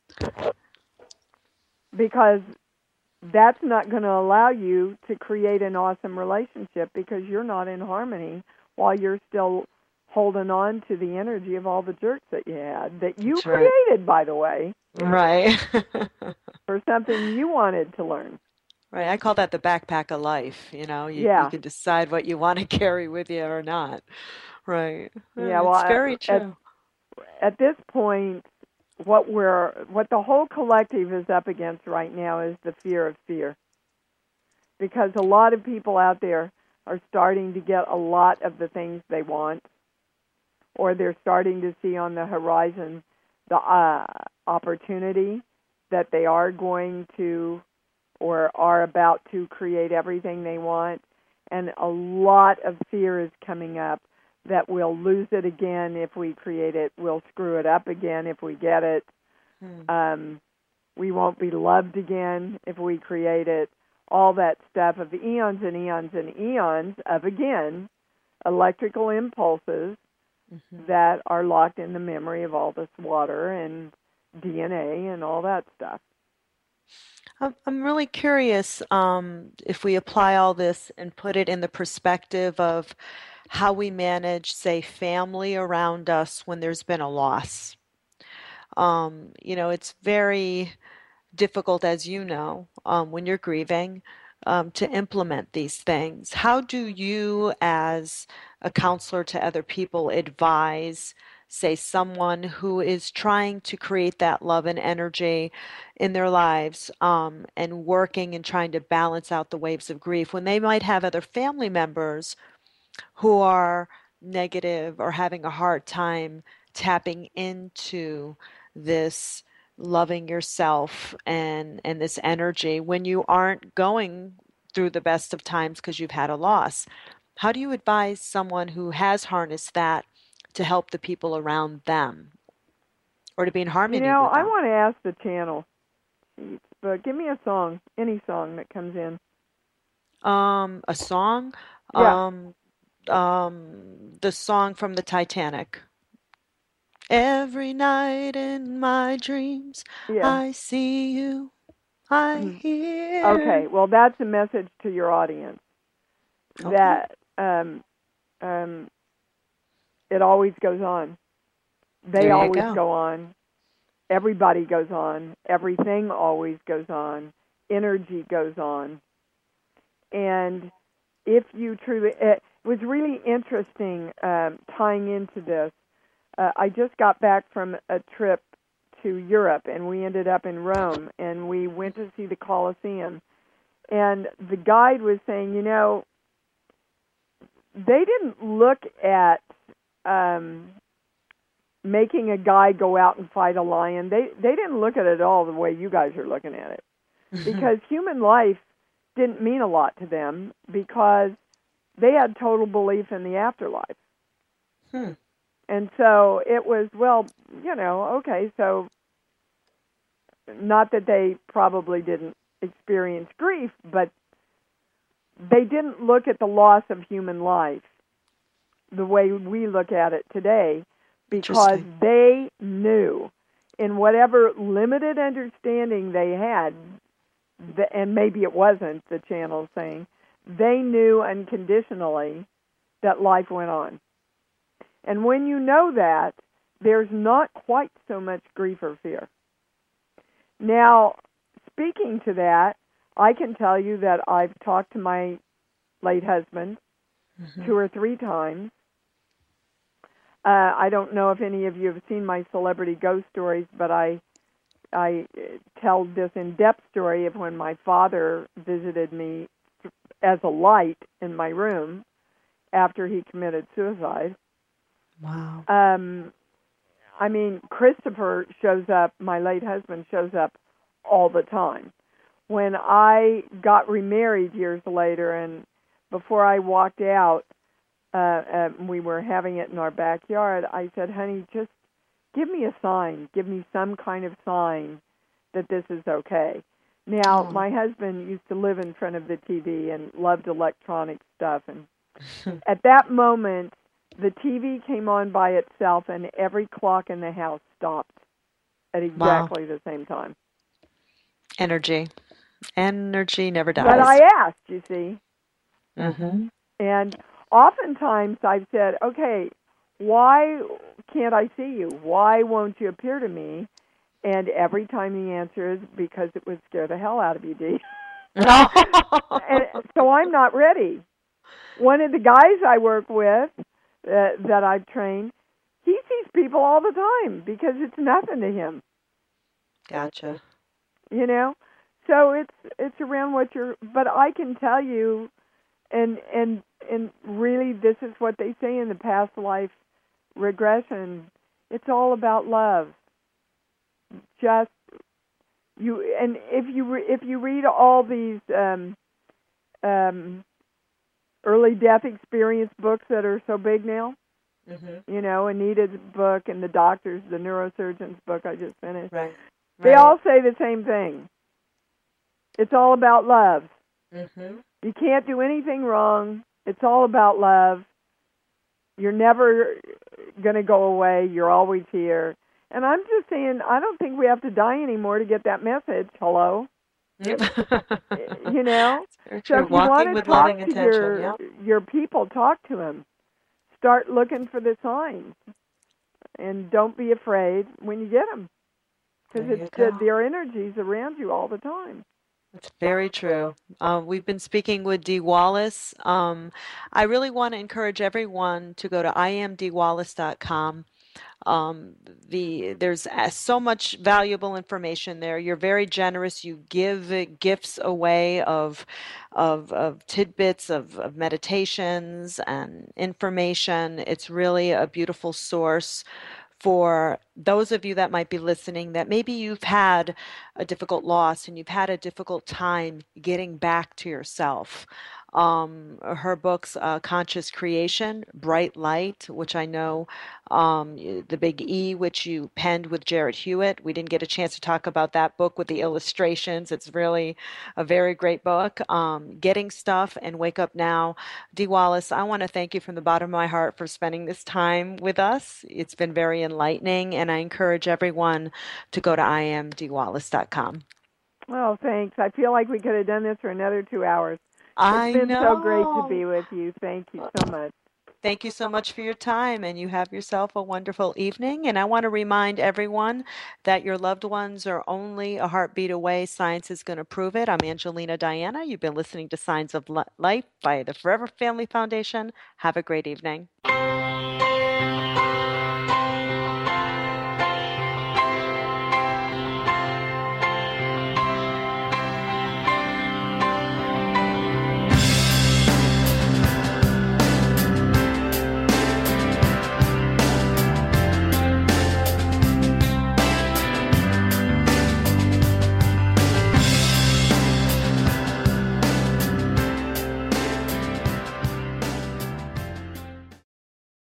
because that's not going to allow you to create an awesome relationship because you're not in harmony while you're still holding on to the energy of all the jerks that you had, that you That's created, right. by the way. Right. For something you wanted to learn. Right. I call that the backpack of life. You know, you, yeah. you can decide what you want to carry with you or not. Right. Yeah, well, it's very at, true. At, at this point, what we're, what the whole collective is up against right now is the fear of fear. Because a lot of people out there are starting to get a lot of the things they want, or they're starting to see on the horizon the uh, opportunity that they are going to or are about to create everything they want. And a lot of fear is coming up that we'll lose it again if we create it. We'll screw it up again if we get it. Hmm. Um, we won't be loved again if we create it. All that stuff of eons and eons and eons of, again, electrical impulses mm-hmm. that are locked in the memory of all this water and D N A and all that stuff. I'm really curious um, if we apply all this and put it in the perspective of how we manage, say, family around us when there's been a loss. Um, you know, it's very difficult, as you know, um, when you're grieving, um, to implement these things. How do you, as a counselor to other people, advise, say, someone who is trying to create that love and energy in their lives um, and working and trying to balance out the waves of grief when they might have other family members who are negative or having a hard time tapping into this loving yourself and, and this energy when you aren't going through the best of times because you've had a loss? How do you advise someone who has harnessed that to help the people around them or to be in harmony with them? You know, I want to ask the channel, but give me a song, any song that comes in. Um, a song? Yeah. Um, um, the song from the Titanic. Every night in my dreams, yeah. I see you, I mm-hmm. hear. Okay, well, that's a message to your audience. Okay. That um, um, it always goes on. They always go. go on. Everybody goes on. Everything always goes on. Energy goes on. And if you truly, it was really interesting um, tying into this. Uh, I just got back from a trip to Europe, and we ended up in Rome, and we went to see the Colosseum. And the guide was saying, you know, they didn't look at um, making a guy go out and fight a lion. They they didn't look at it all the way you guys are looking at it. Because human life didn't mean a lot to them because they had total belief in the afterlife. Hmm. And so it was, well, you know, okay, so not that they probably didn't experience grief, but they didn't look at the loss of human life the way we look at it today, because they knew, in whatever limited understanding they had, and maybe it wasn't the channel saying, they knew unconditionally that life went on. And when you know that, there's not quite so much grief or fear. Now, speaking to that, I can tell you that I've talked to my late husband mm-hmm. two or three times. Uh, I don't know if any of you have seen my celebrity ghost stories, but I I tell this in-depth story of when my father visited me as a light in my room after he committed suicide. Wow. Um, I mean, Christopher shows up, my late husband shows up all the time. When I got remarried years later, and before I walked out, uh, uh, we were having it in our backyard, I said, honey, just give me a sign. Give me some kind of sign that this is okay. Now, oh. my husband used to live in front of the T V and loved electronic stuff. And at that moment, the T V came on by itself, and every clock in the house stopped at exactly wow. the same time. Energy. Energy never dies. But I asked, you see. Mm-hmm. And oftentimes I've said, okay, why can't I see you? Why won't you appear to me? And every time the answer is because it would scare the hell out of you, Dee. And so I'm not ready. One of the guys I work with uh, that I've trained, he sees people all the time because it's nothing to him. Gotcha. You know? So it's it's around what you're, but I can tell you, and and and really this is what they say in the past life regression, it's all about love. Just you, and if you re, if you read all these um, um, early death experience books that are so big now, mm-hmm. you know, Anita's book and the doctor's, the neurosurgeon's book I just finished, right. they right. all say the same thing. It's all about love. Mm-hmm. You can't do anything wrong. It's all about love. You're never going to go away. You're always here. And I'm just saying, I don't think we have to die anymore to get that message. Hello? Yep. You know? So if you want to talk to your, yep. your people, talk to them. Start looking for the signs. And don't be afraid when you get them. Because it's uh, their energies around you all the time. It's very true. Uh, we've been speaking with Dee Wallace. Um, I really want to encourage everyone to go to I am dee wallace dot com. Um, the there's so much valuable information there. You're very generous. You give gifts away of of, of tidbits of, of meditations and information. It's really a beautiful source for those of you that might be listening, that maybe you've had a difficult loss and you've had a difficult time getting back to yourself. Um, her books, uh, Conscious Creation, Bright Light, which I know, um, The Big E, which you penned with Jared Hewitt. We didn't get a chance to talk about that book with the illustrations. It's really a very great book. Um, Getting Stuff and Wake Up Now. Dee Wallace, I want to thank you from the bottom of my heart for spending this time with us. It's been very enlightening, and I encourage everyone to go to I am dee wallace dot com. Well, thanks. I feel like we could have done this for another two hours. I It's been know. so great to be with you. Thank you so much. Thank you so much for your time, and you have yourself a wonderful evening. And I want to remind everyone that your loved ones are only a heartbeat away. Science is going to prove it. I'm Angelina Diana. You've been listening to Signs of Life by the Forever Family Foundation. Have a great evening.